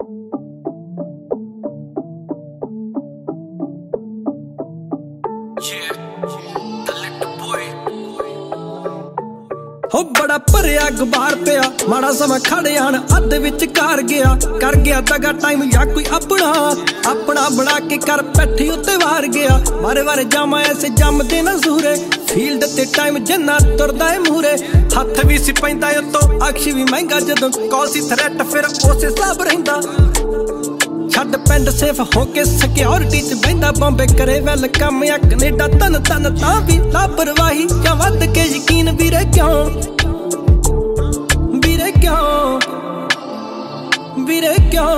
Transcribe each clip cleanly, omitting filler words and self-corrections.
हो बड़ा भरिया गुबार पिया माड़ा समा खड़ आन अध विच कार गया कर गया दगा टाइम या कोई अपना अपना बना के कर पैठी उत्ते वार गया बारे बारे जामा ऐसे जमदे ना सूरे फील्ड ते टाइम जिन्ना तुरदा है मूरे हथ भी सी पैंदा उत्तों अक्ष भी महंगा जदों कॉल सी थ्रेट फिर उसे हिसाब रहिंदा छड़ पिंड सेफ होके सिक्योरिटी च बहिंदा बॉम्बे करे वेलकम या कनेडा तन तन तां भी लापरवाही या वध के यकीन वीरे क्यों वीरे क्यों वीरे क्यों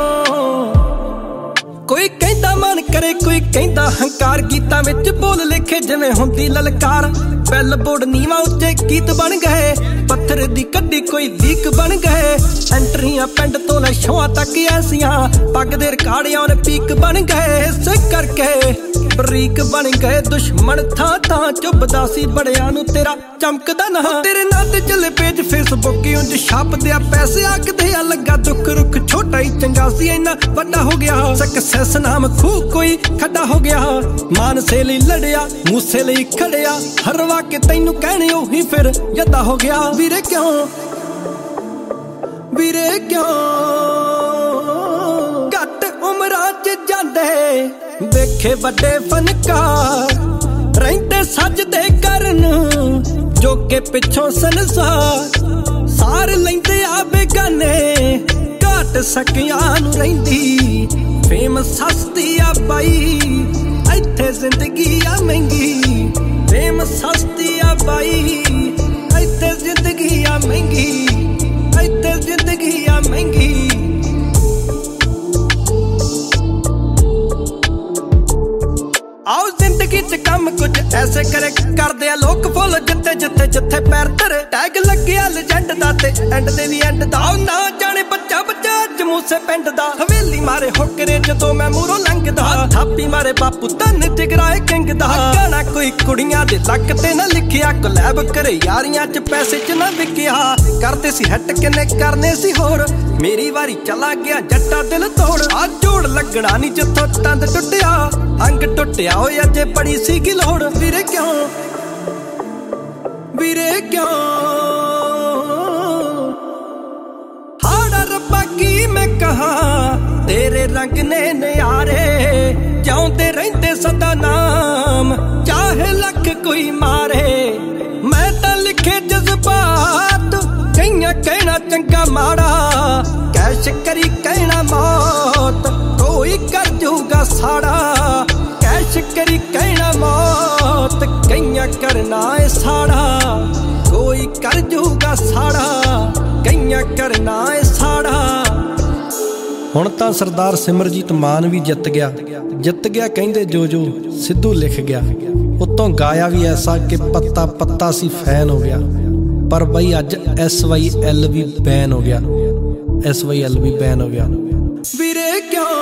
कोई कहंदा मन करे कोई कहंदा हंकार गीतां विच बोल लिखे जिवें हुंदी ललकार बैल बोर्ड नीवा उच्चे गीत बन गए पत्थर दी कड्डी कोई लीक बन गए एंट्रियां पिंड तो ले शोआं तक ऐसियां पग दे रिकार्डियां ने पीक बन गए इस करके बरीक बन गए दुश्मन थां थां चुभदा सी बड़ियां नूं तेरा चमकदा ना तेरे नाल ते चले पेज फेसबुक उंज छापदे आ पैसे आखदे आ लगा दुख रुख छोटा ही चंगा सी इन्ना वड्डा हो गया सक्सेस नाम खूह कोई खड्डा हो गया मानसे लई लड़िया मूसे लई खड़िया हरवा के तैनू कहने ओही फिर यदा हो गया वीरे क्यों घट उमरां च जांदे वेखे वड्डे फनकार रहिंदे सजदे करन जो के पिछों संसार सार लैंदे आ बेगाने घट सकियां नूं रहिंदी फेम सस्ती आ पाई इत्थे जिंदगी आ महंगी फेम सस्ती आ पाई इत्थे जिंदगी आ महंगी इत्थे जिंदगी आ महंगी आओ जिंदगी च कम कुछ ऐसे करे करदे आ लोग फुल जिथे जिथे जिथे पैर धरे टैग लग्गिया लेजेंड दा ते एंड दे वी एंड दा ना जाने बच्चा बच्चा जमूसे पिंड दा हवेली मारे होकरे जदों मैं मूरों लंघदा थापी मारे बापू धन टिगराए किंग दा गाना कोई कुड़ियां दे लक ते ना लिखिया कोलैब करे यारियां च पैसे च ना विकिया करदे सी हट किन्ने करने सी होर मेरी वारी चला गया जट्टा दिल तोड़ आ जोड़ लगना नहीं जिथों तंद टुटिया अंग टुटिया होए अजे बड़ी सी की लोड़ वीरे क्यों हाड़ा रब्बा की मैं कहा तेरे रंग ने न्यारे जाऊंदे रहिंदे सदा नाम चाहे लख कोई मारे मैं तां लिखे जज्बात कईयां कहना चंगा माड़ा कैश करी कहना मौत कोई कर जूगा साड़ा कैश करी कहना मौत कईयां करना है साड़ा कोई कर जूगा साड़ा कईयां करना है साड़ा हुण तां सरदार सिमरजीत मान भी जित गया कहंदे जो सिद्धू लिख गया उत्तों गाया भी ऐसा कि पत्ता पत्ता सी फैन हो गया पर बई अज SYL भी बैन हो गया SYL भी बैन हो गया वीरे क्यों